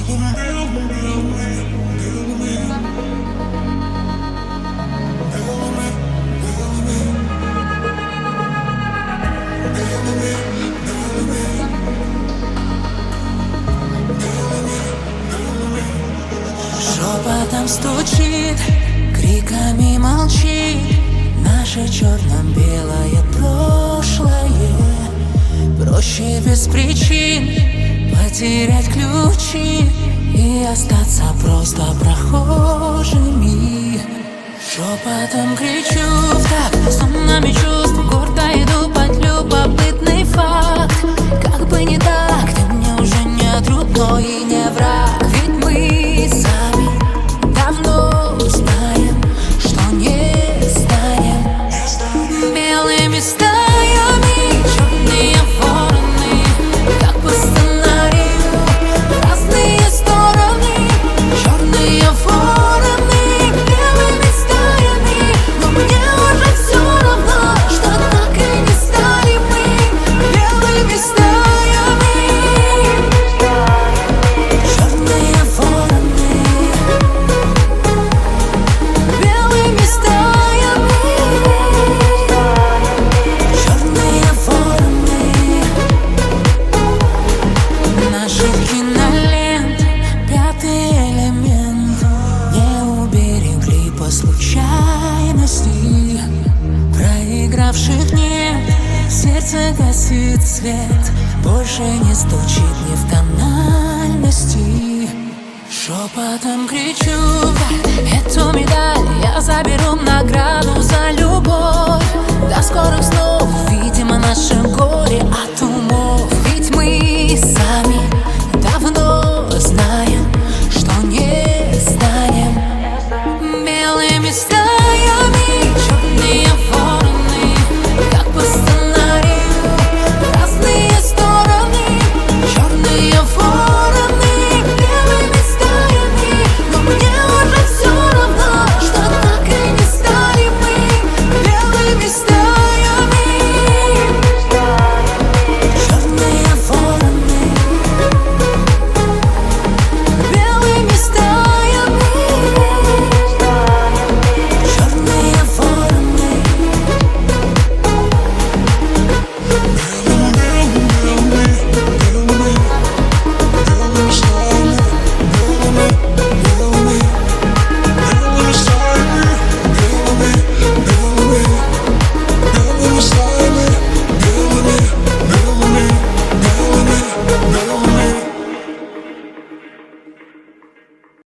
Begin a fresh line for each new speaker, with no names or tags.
Шепотом стучит, криками молчит наше черно-белое прошлое. Проще без причин потерять ключи и остаться просто прохожими. Шепотом кричу в такт с тоннами чувств, гордо иду под любопытный факт. Как бы не так, ты мне уже не друг, но и не враг. Ведь мы сами давно знаем, что не станем белыми стаями, черные вороны, как по сценарию, в разные стороны. Черные вороны, белыми стаями, но мне уже все равно, что так и не стали мы белыми стаями. Черные вороны, белыми стаями. Черные вороны наших кинолент, пятый элемент не уберегли по случайности. Проигравших нет, в сердце гасит свет, больше не стучит ни в тональности. Шепотом кричу